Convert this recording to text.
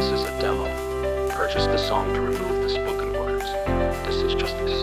This is a demo. Purchase the song to remove the spoken words. This is just a